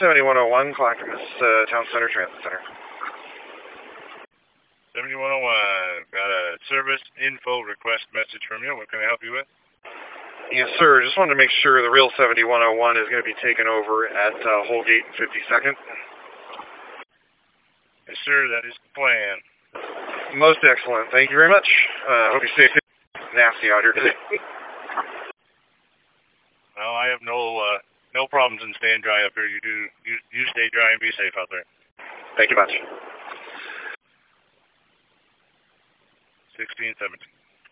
7101, Clackamas Town Center Transit Center. 7101, got a service info request message from you. What can I help you with? Yes, sir. Just wanted to make sure the real 7101 is going to be taken over at Holgate and 52nd. Yes, sir. That is the plan. Most excellent. Thank you very much. Hope you're safe. Nasty out here today. Well, I have no problems in staying dry up here. You stay dry and be safe out there. Thank you much. 1617.